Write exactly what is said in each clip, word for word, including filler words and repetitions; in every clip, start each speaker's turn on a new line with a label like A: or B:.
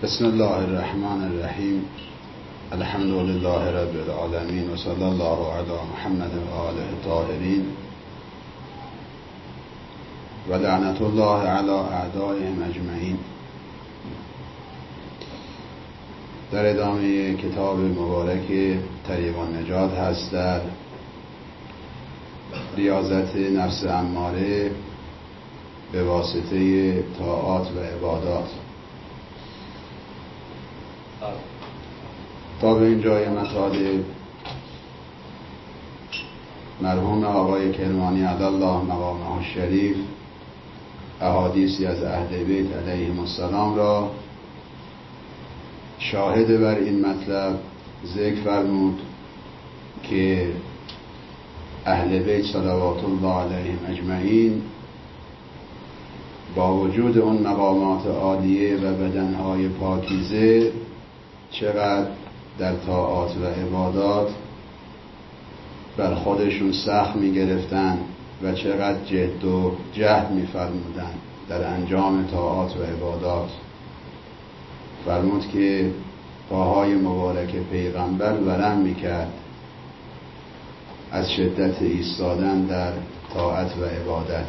A: بسم الله الرحمن الرحیم. الحمد لله رب العالمین و صلی الله علی محمد و آله الطاهرین و لعنت الله علی اعدائهم اجمعین. در ادامه کتاب مبارک طریق النجات هست در ریاضت نفس اماره به واسطه طاعات و عبادات. تا به اینجای مطالب مرحوم آقای کرمانی عدالله مقامه الشریف احادیثی از اهل بیت علیهم السلام را شاهد بر این مطلب ذکر فرمود که اهل بیت صلوات الله علیهم اجمعین با وجود اون مقامات عالیه و بدنهای پاکیزه چقدر در طاعات و عبادات بر خودشون سخت می گرفتن و چقدر جد و جهد می فرمودن در انجام طاعات و عبادات. فرمود که پاهای مبارک پیغمبر ورم می کرد از شدت ایستادن در طاعت و عبادت.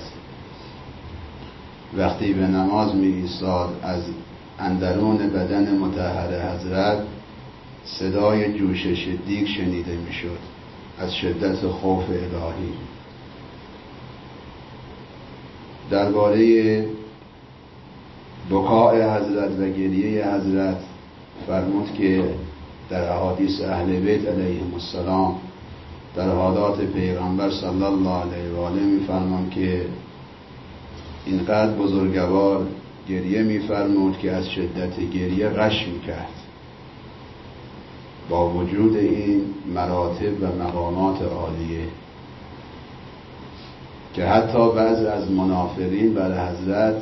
A: وقتی به نماز می ایستاد از اندرون بدن مطهر حضرت صدای جوشش دیگ شنیده می شد از شدت خوف الهی. درباره بکاء حضرت و گریه حضرت فرمود که در احادیث اهل بیت علیهم السلام در حالات پیغمبر صلی الله علیه و آله می فرمود که اینقدر بزرگوار گریه می فرمود که از شدت گریه غش می کرد. با وجود این مراتب و مقامات عالیه که حتی بعض از منافقین بر حضرت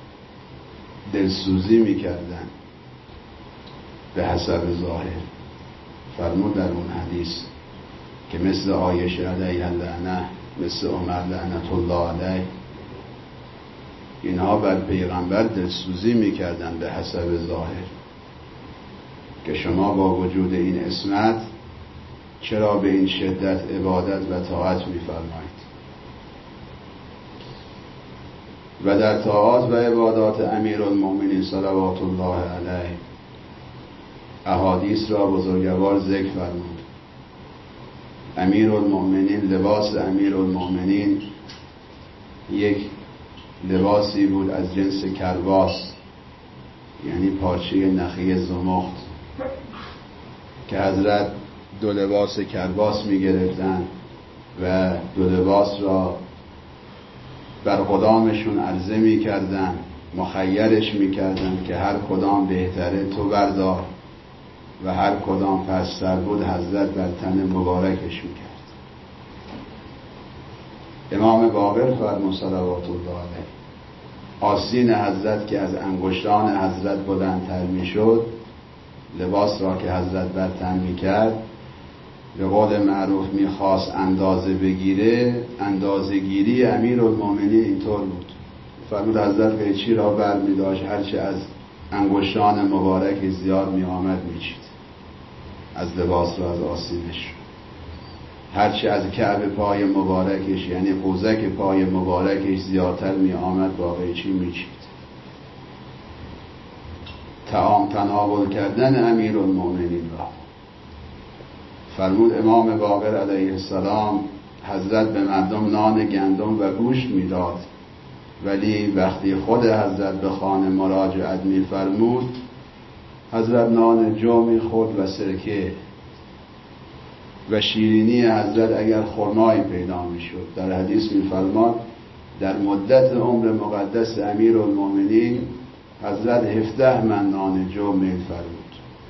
A: دلسوزی می کردن به حسب ظاهر. فرمود در اون حدیث که مثل عایشه علیها اللعنه، مثل عمر لعنت الله علیه، اینها بر پیغمبر دلسوزی میکردن به حسب ظاهر که شما با وجود این عصمت چرا به این شدت عبادت و طاعت میفرمایید. و در طاعات و عبادات امیرالمؤمنین صلوات الله علیه احادیث را بزرگوار ذکر فرمود. امیرالمؤمنین، لباس امیرالمؤمنین یک لباسی بود از جنس کرباس، یعنی پارچه نخی زمخت که حضرت دو لباس کرباس می گرفتن و دو لباس را بر قدامشون عرضه می کردن، مخیرش می کردن که هر کدام بهتره تو بردار و هر کدام پستر بود حضرت بر تن مبارکش می کرد. امام باقر فرمود صلوات الله علیه آستین حضرت که از انگشتان حضرت بلندتر می شد، لباس را که حضرت بر تن می کرد به قول معروف می خواست اندازه بگیره، اندازه گیری امیرالمؤمنین اینطور بود. فرمود حضرت قیچی را بر می داشت، هرچه از انگشتان مبارک زیاد می آمد می چید از لباس را، از آستینش. هرچی از کعب پای مبارکش یعنی قوزک پای مبارکش زیادتر می آمد با قیچی می چید. طعام تناول کردن امیرالمؤمنین را فرمود امام باقر علیه السلام حضرت به مردم نان گندم و گوشت می داد، ولی وقتی خود حضرت به خانه مراجعت می فرمود حضرت نان جو می خورد و سرکه و شیرینی حضرت اگر خرمایی پیدا می شد. در حدیث می فرماد در مدت عمر مقدس امیرالمؤمنین حضرت هفده من نان جو میل فرمود.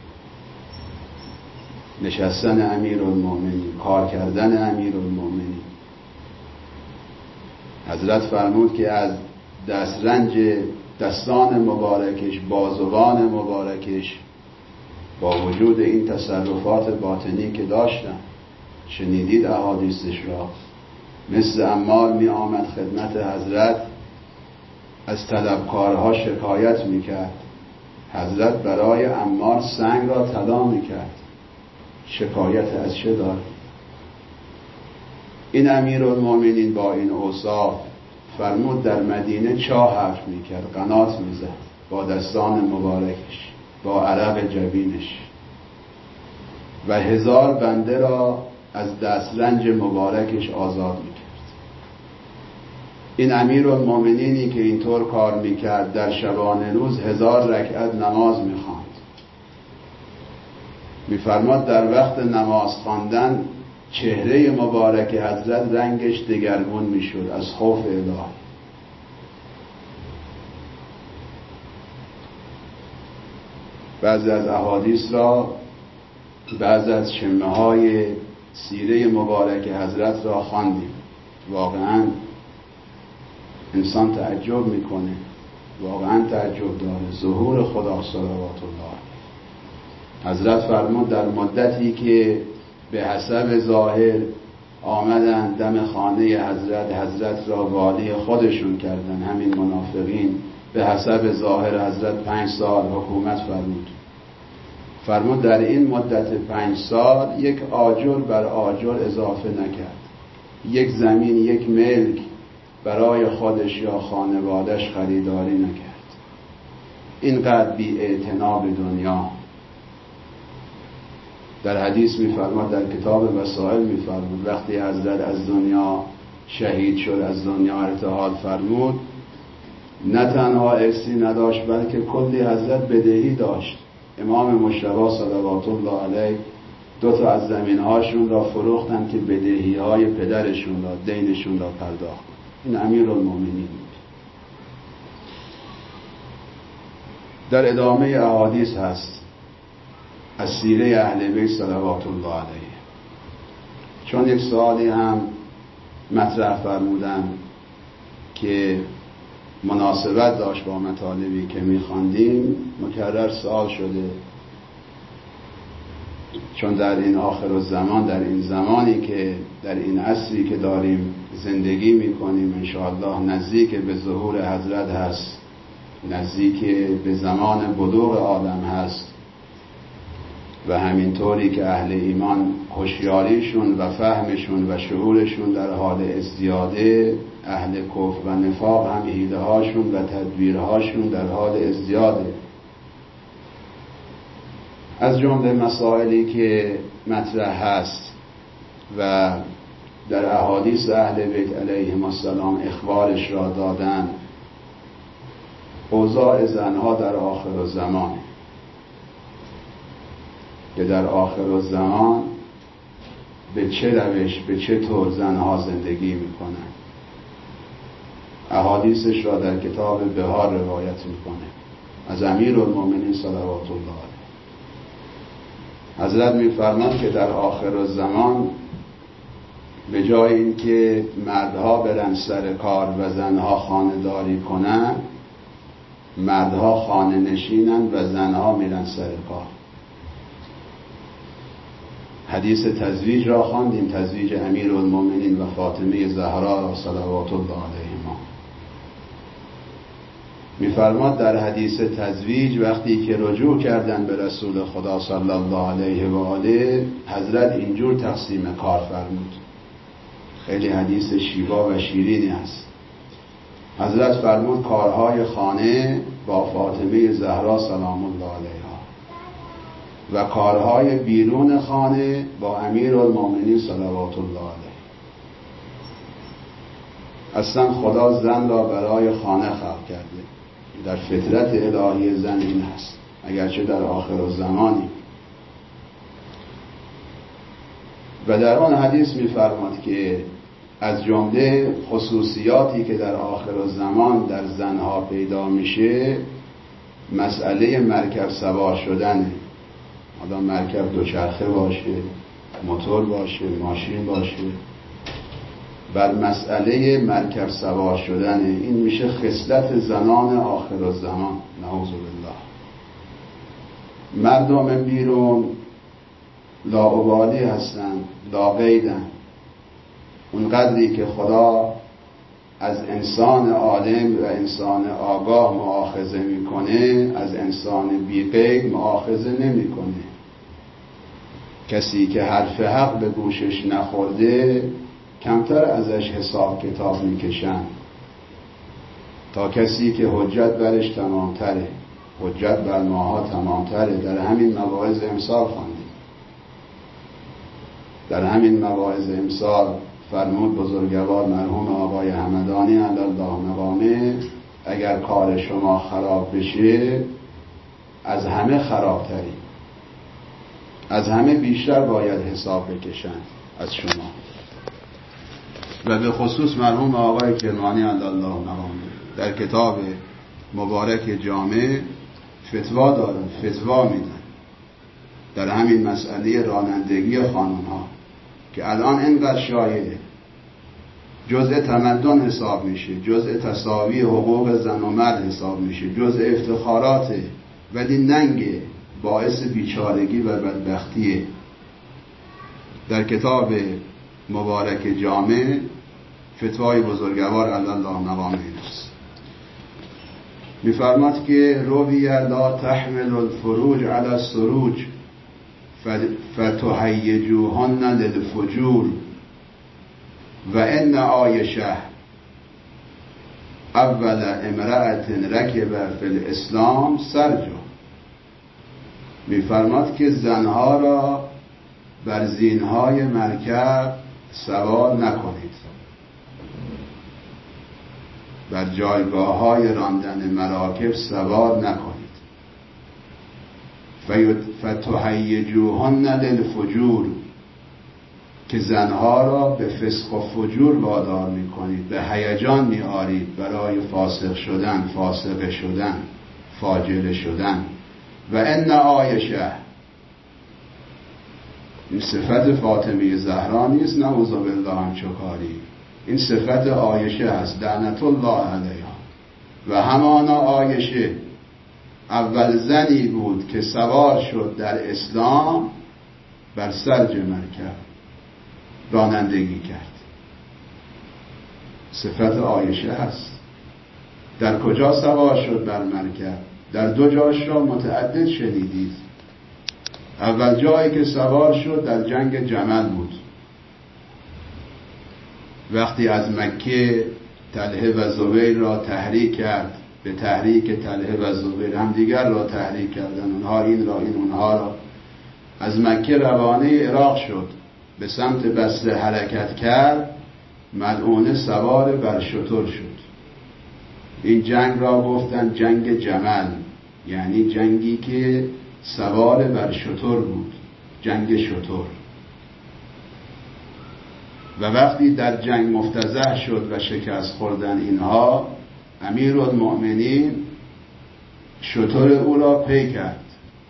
A: نشستن امیرالمؤمنین، کار کردن امیرالمؤمنین. حضرت فرمود که از دسترنج دستان مبارکش، بازوان مبارکش، با وجود این تصرفات باطنی که داشتن، شنیدید احادیثش را، مثل عمار می آمد خدمت حضرت، از طلبکارها شکایت می کرد حضرت برای عمار سنگ را طلا میکرد. شکایت از چه دارد؟ این امیرالمومنین با این اوصاف فرمود در مدینه چاه حفر میکرد، قنات میزد با دستان مبارکش، با عرق جبینش، و هزار بنده را از دسترنج مبارکش آزاد میکرد. این امیرالمومنینی که اینطور کار میکرد در شبانه روز هزار رکعت نماز میخواند. میفرماد در وقت نماز خواندن چهره مبارک حضرت رنگش دگرگون میشد از خوف الهی. بعضی از احادیث را، بعضی از شمه های سیره مبارک حضرت را خواندیم. واقعا انسان تعجب میکنه، واقعا تعجب داره. ظهور خدا صلوات الله. حضرت فرمود در مدتی که به حسب ظاهر آمدن دم خانه حضرت، حضرت را والی خودشون کردن، همین منافقین، به حسب ظاهر حضرت پنج سال حکومت فرمود. فرمود در این مدت پنج سال یک آجر بر آجر اضافه نکرد، یک زمین، یک ملک برای خودش یا خانوادش خریداری نکرد. اینقدر بی اعتنا به دنیا. در حدیث می‌فرماد، در کتاب وسائل می‌فرماد وقتی حضرت از دنیا شهید شد، از دنیا ارتحال فرمود، نه تنها ارثی نداشت بلکه کلی حضرت بدهی داشت. امام مجتبی صلوات الله علیه دو تا از زمین‌هاشون را فروختن که بدهی‌های پدرشون را، دینشون را پرداخت. این امیرالمومنین بود. در ادامه احادیث هست از سیره اهل بیت صلوات الله علیه. چون یک سوالی هم مطرح فرمودن که مناسبت داشت با مطالبی که می‌خواندیم، مکرر سوال شده. چون در این آخر الزمان، در این زمانی که در این عصری که داریم زندگی می‌کنیم، انشاءالله نزدیک به ظهور حضرت هست، نزدیک به زمان بلوغ آدم هست، و همینطوری که اهل ایمان هوشیاریشون و فهمشون و شعورشون در حال ازدیاده، اهل کفر و نفاق هم حیله هاشون و تدبیرهاشون در حال ازدیاده. از جمله مسائلی که مطرح هست و در احادیث اهل بیت علیهم السلام اخبارش را دادن، اوضاع زنها در آخر الزمان، که در آخر الزمان به چه روش، به چه طور زنها زندگی میکنن. احادیثش را در کتاب بهار روایت میکنه از امیرالمومنین صلوات الله علیه. حضرت میفرماد که در آخر الزمان به جای اینکه مردها برن سر کار و زنها خانه داری کنن، مردها خانه نشینن و زنها میرن سر کار. حدیث تزویج را خواندیم، تزویج امیرالمومنین و فاطمه زهرا صلوات الله علیهما. میفرماد در حدیث تزویج وقتی که رجوع کردن به رسول خدا صلی الله علیه و آله، حضرت اینجور تقسیم کار فرمود. خیلی حدیث شیوا و شیرینی است. حضرت فرمود کارهای خانه با فاطمه زهرا سلام الله علیها و کارهای بیرون خانه با امیرالمومنین صلوات الله علیه. اصلا خدا زن را برای خانه خلق کرده. در فطرت الهی زن این هست، اگرچه در آخر الزمانی. و در آن حدیث می‌فرماد که از جمله خصوصیاتی که در آخر الزمان در زنها پیدا میشه، مسئله مرکب سوار شدنه. حالا مرکب دوچرخه باشه، موتور باشه، ماشین باشه، بر مسئله مرکب سوار شدنه. این میشه خصلت زنان آخر الزمان، نعوذ بالله. مردم بیرون لاابالی هستن، لاقیدن. اون قدری که خدا از انسان عالم و انسان آگاه مؤاخذه میکنه، از انسان بی‌غیب مؤاخذه نمیکنه. کسی که حرف حق به گوشش نخورده کمتر ازش حساب کتاب میکشن تا کسی که حجت برش تمامتره. حجت بر ماها تمامتره. در همین مواعظ امسال خواندیم. در همین مواعظ امسال فرمود بزرگوار مرحوم آقای همدانی علی الله مقامه اگر کار شما خراب بشه از همه خرابتری، از همه بیشتر باید حساب بکشن از شما. و به خصوص مرحوم آقای کرمانی علی الله مقامه در کتاب مبارک جامع فتوا دارن، فتوا میدن در همین مسئله رانندگی خانم ها که الان اینقدر شایعه، جزء تمدن حساب میشه، جزء تساوی حقوق زن و مرد حساب میشه، جزء افتخاراته، ولی ننگه، باعث بیچارگی و بدبختیه. در کتاب مبارک جامع فتوای بزرگوار علی الله مقامه است. میفرماد که روی لا تحمل الفروج علی السروج فتهیجوهن للفجور و ان عایشه اول امرأت رکب فی الاسلام سرجو. میفرماد که زنها را بر زینهای مرکب سوار نکنید، بر جایگاه های راندن مراکب سوار نکنید. فتهیجوهن للفجور، که زنها را به فسق و فجور وادار میکنید، به هیجان میآرید برای فاسق شدن، فاسقه شدن، فاجره شدن. و ان عایشه، این صفت فاطمه زهرا نیست، نعوذ بالله هم چکاری، این صفت عایشه است لعنت الله علیها. و همانا عایشه اول زنی بود که سوار شد در اسلام بر سرج مرکب رانندگی کرد. صفت عایشه است. در کجا سوار شد بر مرکب؟ در دو جاش را متعدد شنیدید. اول جایی که سوار شد در جنگ جمل بود، وقتی از مکه طلحه و زبیر را تحریک کرد، به تحریک طلحه و زبیر هم دیگر را تحریک کردن، اونها این را این اونها را، از مکه روانه عراق شد، به سمت بصره حرکت کرد، ملعونه سوار بر شتر شد. این جنگ را گفتن جنگ جمل، یعنی جنگی که سوار بر شتر بود، جنگ شتر. و وقتی در جنگ مفتضح شد و شکست خوردن اینها، امیرالمؤمنین شتر او را پی کرد.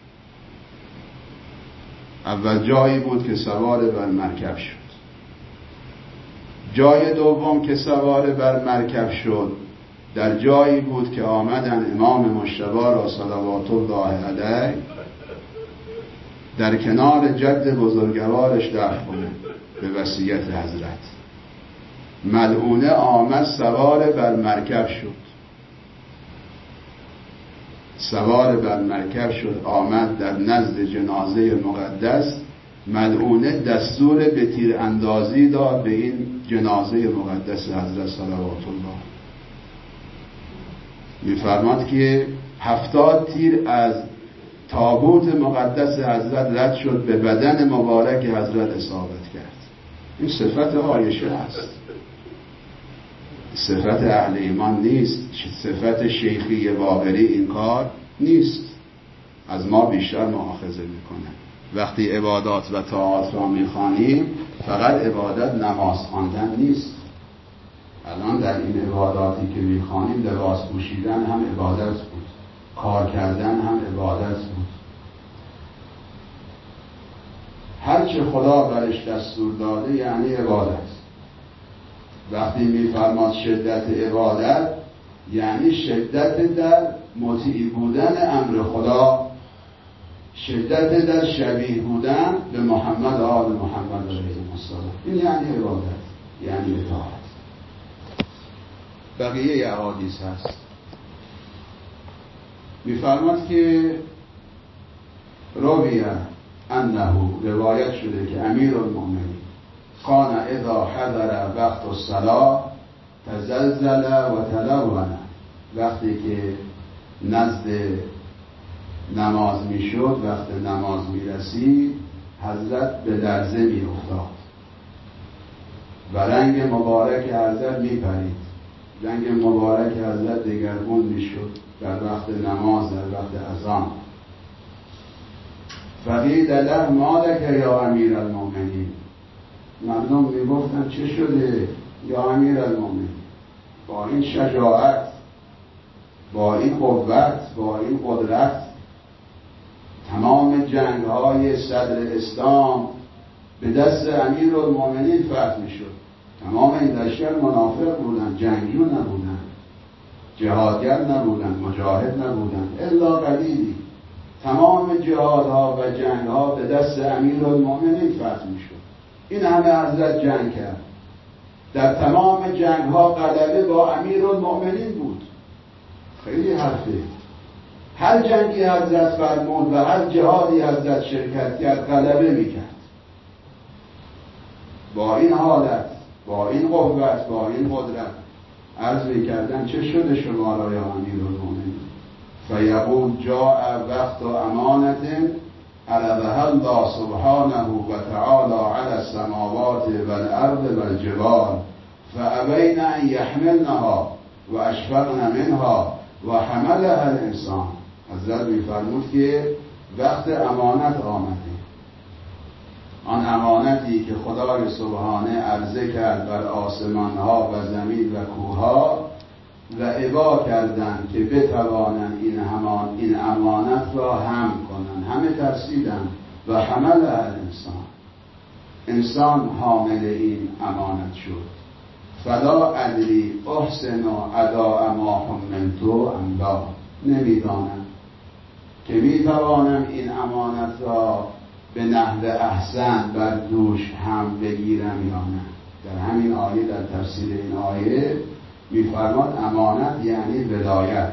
A: اول جایی بود که سوار بر مرکب شد. جای دوم که سوار بر مرکب شد در جایی بود که آمدن امام مجتبی را صلوات الله علیه در کنار جد بزرگوارش دفن کنه به وصیت حضرت. ملعونه آمد سوار بر مرکب شد، سوار بر مرکب شد، آمد در نزد جنازه مقدس. ملعونه دستور به تیر اندازی داد به این جنازه مقدس حضرت صلوات الله. میفرماد که هفتاد تیر از تابوت مقدس حضرت رد شد، به بدن مبارک حضرت اصابت کرد. این صفت عایشه است، صفت اهل ایمان نیست، صفت شیخی باقری این کار نیست. از ما بیشتر مؤاخذه میکنه. وقتی عبادات و طاعات را میخوانیم فقط عبادت نماز خواندن نیست. الان در این عباداتی که میخوانیم لباس پوشیدن هم عبادت بود، کار کردن هم عبادت بود. هرچه خدا برش دستور داده یعنی عبادت. وقتی میفرماد شدت عبادت یعنی شدت در مطیع بودن امر خدا، شدت در شبیه بودن به محمد آل محمد علیه السلام. این یعنی عبادت، یعنی اطاعت. بقیه احادیث هست. می‌فرماد که رویه انه روایت شده که امیرالمؤمنین کان اذا حضر وقت الصلاة تزلزل و تلون. وقتی که نزد نماز میشد، وقت نماز میرسید، حضرت به لرزه میافتاد و رنگ مبارک حضرت میپرید. رنگ مبارک حضرت دگرگون میشد در وقت نماز، در وقت اذان. فقیل له ما لک یا امیرالمؤمنین. مردم میگفتن چه شده یا امیرالمؤمنین؟ با این شجاعت، با این قوت، با این قدرت، تمام جنگ های صدر اسلام به دست امیرالمؤمنین فتح میشد. تمام این لشکر منافق بودن، جنگجو نبودن، جهادگر نبودن، مجاهد نبودن، الا قلیلی. تمام جهادها و جنگها به دست امیرالمؤمنین فتح میشد. این همه حضرت جنگ کرد، در تمام جنگها غلبه با امیرالمؤمنین بود. خیلی حرفه. هر جنگی حضرت فرمود و هر جهادی حضرت شرکت کرد غلبه میکرد. با این حالت، با این قوت، با این قدرت عرض میکردن چه شده شما را یا امیرالمؤمنین؟ فیقول جاء وقت امانت عرضها الله سبحانه و تعالی علی السماوات والارض والجبال فابین ان یحملنها و اشفقن منها و حملها الانسان. حضرت میفرمود که وقت امانت آمده. آن امانتی که خدای سبحانه عرضه کرد بر آسمانها و زمین و کوهها و ابا کردند که بتوانند این همان این امانت را حمل کنند. همه ترسیدند و حمل الانسان. انسان حامل این امانت شد. فلا ادری احسن اداء ما حملت ام لا. نمیدانم که میتوانم این امانت را به نحو احسن بر دوش هم بگیرم یا نه. در همین آیه، در تفسیر این آیه میفرماد امانت یعنی ولایت.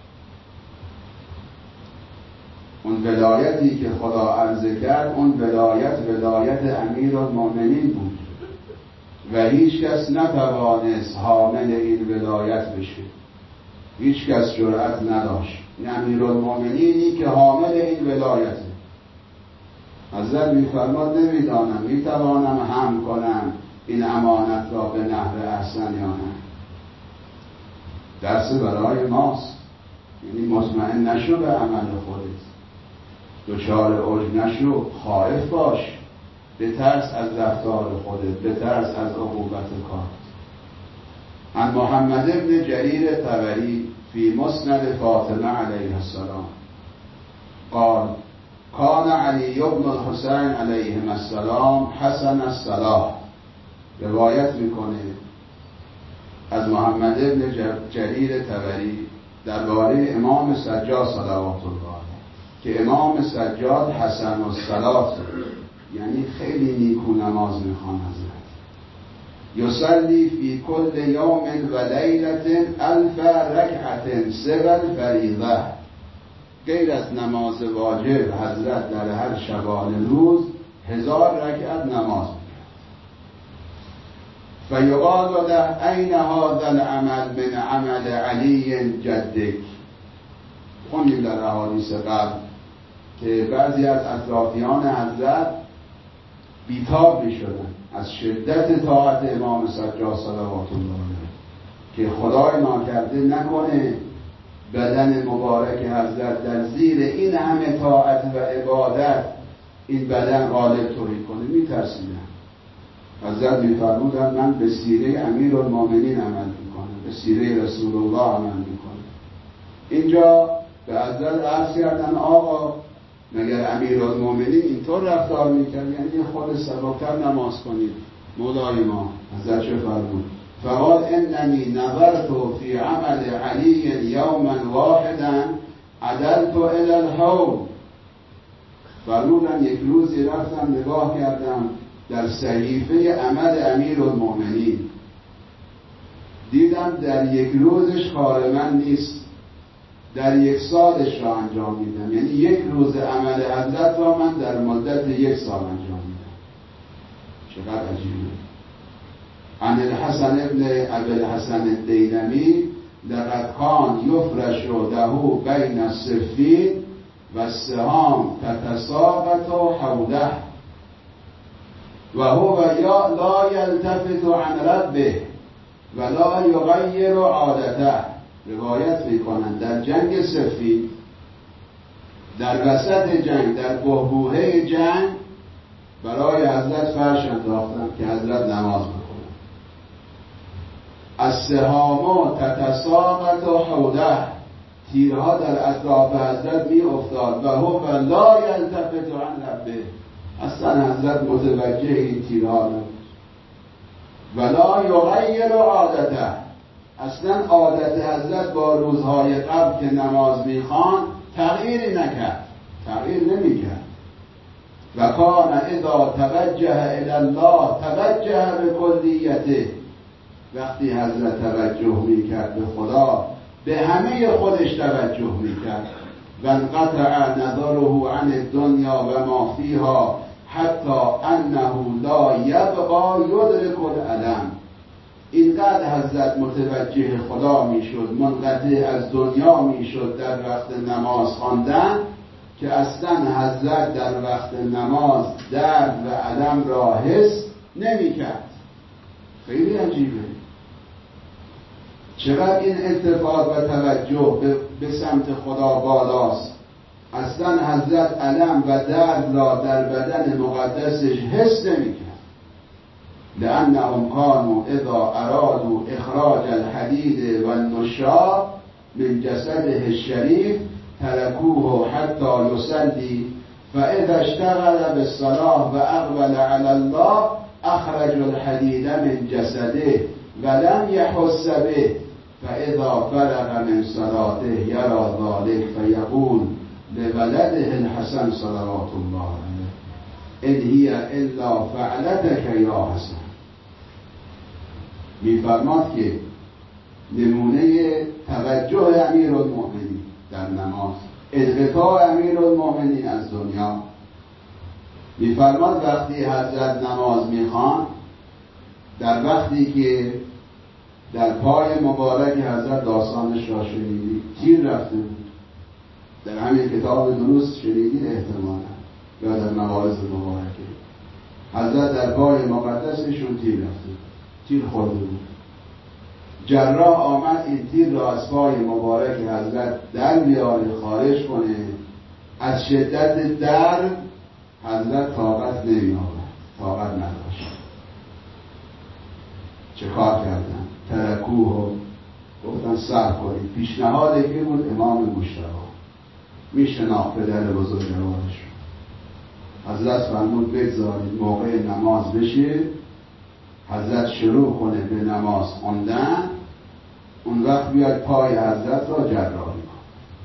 A: اون ولایتی که خدا عرضه کرد، اون ولایت ولایت امیرالمؤمنین بود و هیچ کس نتوانست حامل این ولایت بشه. هیچ کس جرأت نداشت. این امیرالمؤمنینی که حامل این ولایته. حضرت میفرماد نمیدانم میتوانم حمل کنم این امانت را به نحو احسن یا نه. درس برای ماست. یعنی مطمئن نشو به عمل خودت، دچار عجب نشو، خائف باش، بترس از رفتار خودت، بترس از عقوبت کار. عن محمد ابن جریر طبری فی مسند فاطمه علیه السلام قال کان علی بن الحسین علیهم السلام حسن الصلاح. روایت میکنه از محمد ابن جریر طبری درباره امام سجاد صلوات الله که امام سجاد حسن الصلاة، یعنی خیلی نیکو نماز میخوان. حضرت یصلی فی کل یوم و لیلت الف رکعت سوى الفریضه. غیر از نماز واجب حضرت در هر شبانه روز هزار رکعت نماز می‌خواند. فیقال له این هذا العمل من عمل علی جدک. خوندیم در احادیث قبل که بعضی از اطرافیان حضرت بیتاب می‌شدند از شدت طاعت امام سجاد صلوات الله علیه که خدای ناکرده نکنه بدن مبارک حضرت در زیر این همه طاعت و عبادت این بدن غالب توهی کنه. میترسیدن. حضرت میفرمودن من به سیره امیرالمؤمنین عمل میکنم، به سیره رسول الله عمل میکنم. اینجا به حضرت عرض کردن آقا مگر امیرالمؤمنین اینطور رفتار میکرد؟ یعنی خود سبکتر نماز کنید مولای ما. حضرت چه فرمود؟ فقال اننی نظرت فی عمل علی یوما واحدا عدلت الی الحوض. فرمودن یک روزی رفتم نگاه کردم در صحیفه عمل امیرالمؤمنین، دیدم در یک روزش کار من نیست، در یک سالش را انجام میدم. یعنی یک روز عمل حضرت را من در مدت یک سال انجام میدم. چقدر عجیبه. عن الحسن ابن ابی الحسن الدیلمی لقد کان یفرش دهو بین الصفین و السهام تتساقط حوله و هو لا یلتفت عن ربه و لا یغیر عادته. روایت میکنند در جنگ صفین، در وسط جنگ، در بحبوحه جنگ برای حضرت فرش انداختم که حضرت نماز بخونند. السهام تتساقط حوله، تیرها در اطراف حضرت می افتاد و هو لا یلتفت عن ربه، اصلا حضرت متوجه این تیرها نبود. و لا یغیر عادته، اصلا عادت حضرت با روزهای قبل که نماز میخوان تغییری نکرد، تغییر نمیکرد. و کان اذا توجه الی الله توجه بکلیته، وقتی حضرت توجه میکرد به خدا به همه خودش توجه میکرد. و انقطع نظره عن الدنیا و ما فیها حتی انه لا یبقى یدرک الالم. اینقدر حضرت متوجه خدا میشد، منقطع از دنیا میشد در وقت نماز خواندن، که اصلا حضرت در وقت نماز درد و الم را حس نمیکرد. خیلی عجیبه. چقدر این التفات و توجه به, به سمت خدا بالاست. اصلا حضرت الم و درد را در بدن مقدسش حس نمیکرد. لأنهم كانوا اذا ارادوا اخراج الحديد والنشاء من جسده الشريف تركوه حتى يصلي فاذا اشتغل بالصلاة واقبل على الله اخرج الحديد من جسده ولم يحس به فاذا فرغ من صلاته يرى ذلك فيقول لولده الحسن صلوات الله عليه ان هي الا فعلتك یا حسن. میفرماد که نمونه توجه امیرالمؤمنین در نماز، انقطاع امیرالمؤمنین از دنیا. میفرماد وقتی حضرت نماز میخوان، در وقتی که در پای مبارک حضرت داستانش را شنیدی، تیر رفته بود. در همین کتاب دروس شنیدین احتمالا، یا در مواعظ مبارکه. حضرت در پای مقدسشون تیر رفته بود، تیر خورده بود. جراح آمد این تیر را از پای مبارک حضرت در بیاره، خارج کنه. از شدت درد حضرت طاقت نمی آورد، طاقت نداشت. چه کار کردن؟ ترکوه، گفتن صبر کنید. پیشنهاد که بود امام مشتبه میشناخت پدر بزرگوارش. حضرت فرمود بگذارید موقع نماز بشه، حضرت شروع کنه به نماز خوندن، اون وقت بیاید پای حضرت را جراحی کن.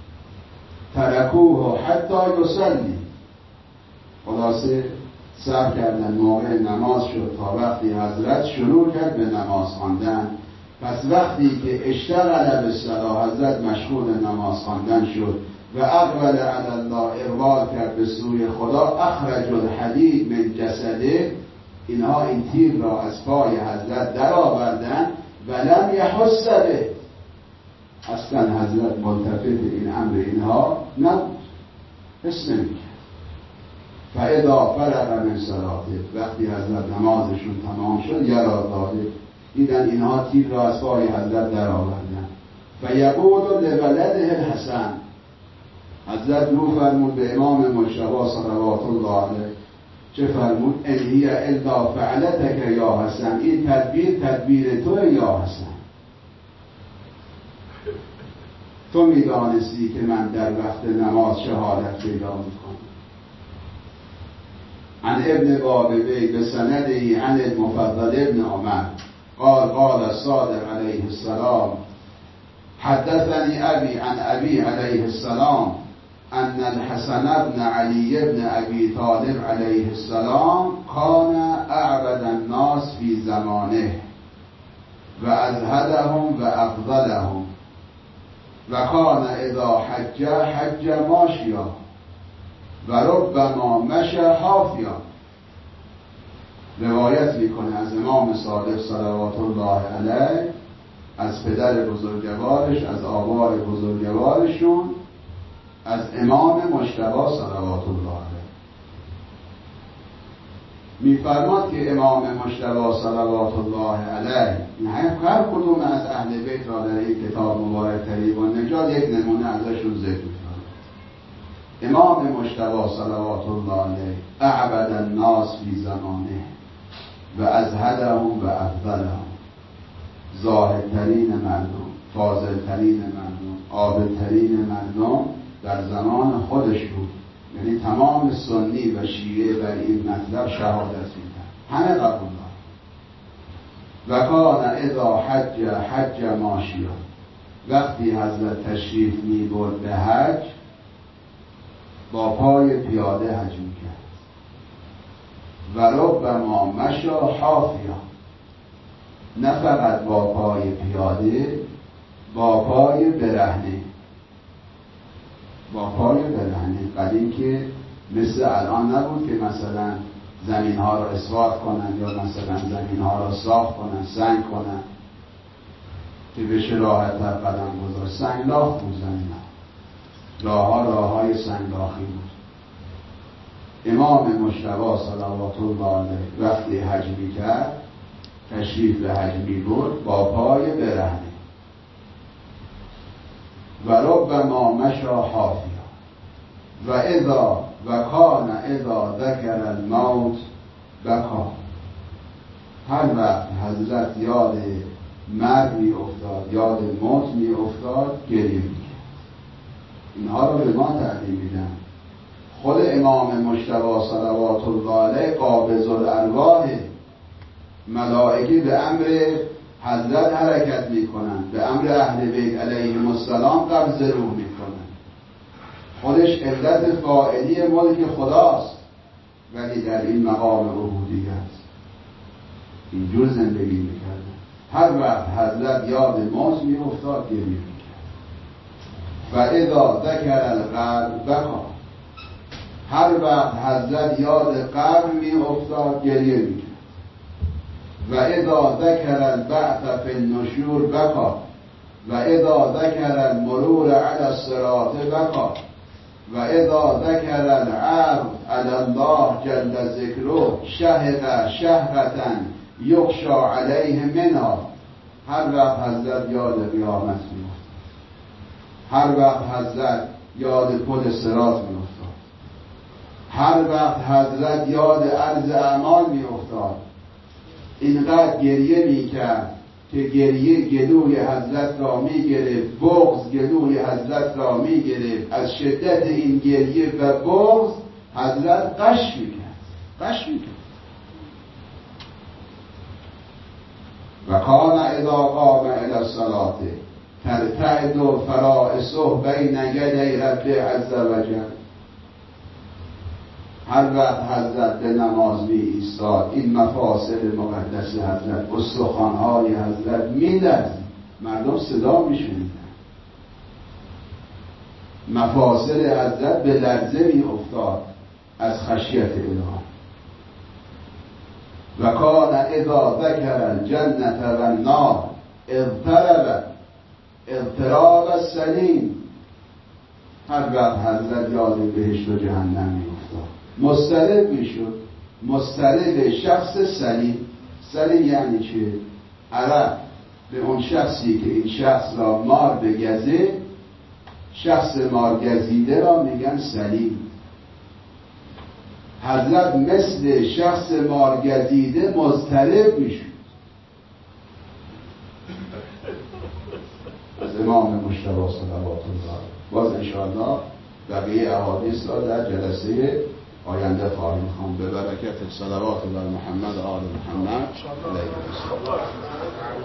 A: ترکوه حتی یصلی، خلاصه صبر کردن. موقع نماز شد تا وقتی حضرت شروع کرد به نماز خواندن. پس وقتی که اشتغل بالصلاة، حضرت مشغول نماز خواندن شد و اقبل علی الله، اقبال کرد به سوی خدا. اخرج الحدید من جسده، اینها این تیر را از پای حضرت در آوردن. ولم یحس به، اصلا حضرت ملتفت این امر اینها نبود، حس نمی‌کرد. فاذا فرغ من صلاته، وقتی حضرت نمازشون تمام شد، یرا داده، دیدن اینها تیر را از پای حضرت در آوردن. فیقول لولده الحسن، حضرت رو فرمود به امام مجتبی صلوات الله علیه، چه فرمود؟ ان هی الا فعلتک یا حسن، این تدبیر تدبیر تو یا حسن. تو میدانستی که من در وقت نماز شهادت پیدا میکنم. عن ابن بابی بسندی عن المفضل ابن عمر قال قال الصادق علیه السلام حدثني ابي عن ابي علیه السلام ان الحسن بن علي بن ابي طالب علیه السلام كان اعبد الناس في زمانه و ازهدهم و افضلهم و کان اذا حج حج ماشیا و ربما مشى حافیا. روایت میکنه از امام صادق صلوات الله علیه، از پدر بزرگوارش، از آبای بزرگوارشون، از امام مجتبی صلوات الله علیه، میفرماد که امام مجتبی صلوات الله علیه، هر کدوم از اهل بیت را در این کتاب مبارک طریق النجات یک نمونه ازشون ذکر می‌کنه. امام مجتبی صلوات الله علیه اعبد الناس فی زمانه و ازهدهم و افضلهم، زاهدترین مردم، فاضلترین مردم، عابدترین مردم در زمان خودش بود. یعنی تمام سنی و شیعه بر این مطلب شهادت میدن، همه قبول دارن. و کان اذا حج حج ماشیا، وقتی حضرت تشریف میبرد به حج با پای پیاده حج میکرد. و ربما مشا حافیا، نه فقط با پای پیاده، با پای برهنه. با پای برهنه. قدیم که مثل الان نبود که مثلا زمین ها را اصلاح کنن یا مثلا زمین ها را صاف کنن، سنگ کنن که بشه راحت در قدم گذار. سنگلاخ بود زمین ها، راه ها راه های سنگلاخی بود. امام مجتبی صلوات الله علیه وقتی حج میکرد، تشریف به حج میبرد با پای برهنه. و ربما مشا حافیا و اذا و کان اذا ذکر الموت بکا. هر وقت حضرت یاد مرگ می افتاد، یاد موت می افتاد، گریه میکرد. اینها رو به ما تعلیم میدن. خود امام مجتبی صلوات الله علیه قابض الارواح، ملائکه به امر حضرت حرکت میکنن، به امر اهل بیت علیهم السلام قبض روح میکنن. خودش علت فاعلی ملک خداست، ولی در این مقام عبودیت اینجور زندگی میکردن. هر وقت حضرت یاد موت میافتاد گریه میکرد. و اذا ذکر القبر بکا، هر وقت حضرت یاد قبر میافتاد گریه میکرد. و اذا ذکر البعث فی النشور بکا و اذا ذکر المرور علی الصراط بکا و اذا ذکر العرض علی الله جل ذکره شهق شهقة یخشا علیه منها. هر وقت حضرت یاد قیامت میافتاد، هر وقت حضرت یاد پل صراط میافتاد، هر وقت حضرت یاد عرض اعمال میافتاد، اینقدر گریه میکرد که گریه گلوی حضرت را میگرفت، بغض گلوی حضرت را میگرفت. از شدت این گریه و بغض حضرت غش میکرد غش میکرد. و کان اذا قام الی الصلاة ترتعد فرائصه بین یدی رب عز وجل. هر وقت حضرت به نماز می ایستاد، این مفاصل مقدس حضرت، استخوان‌های حضرت می‌لرزید، مردم صدا می‌شنیدن. مفاصل حضرت به لرزه می‌افتاد از خشیت الهی. و کان اذا ذکر الجنة و النار اضطرب اضطراب السلیم. هر وقت حضرت یاد بهشت و جهنم می‌افتاد مضطرب میشد. مضطرب شخص سلیم. سلیم یعنی چه؟ عرب به اون شخصی که این شخص را مار بگزه، شخص مارگزیده را میگن سلیم. حضرت مثل شخص مارگزیده مضطرب میشد. از امام مجتبی صلوات الله. باز انشاءالله بقیه احادیث را در جلسه آینده خواهیم خواند. به برکت صلوات بر محمد آل محمد علیه السلام.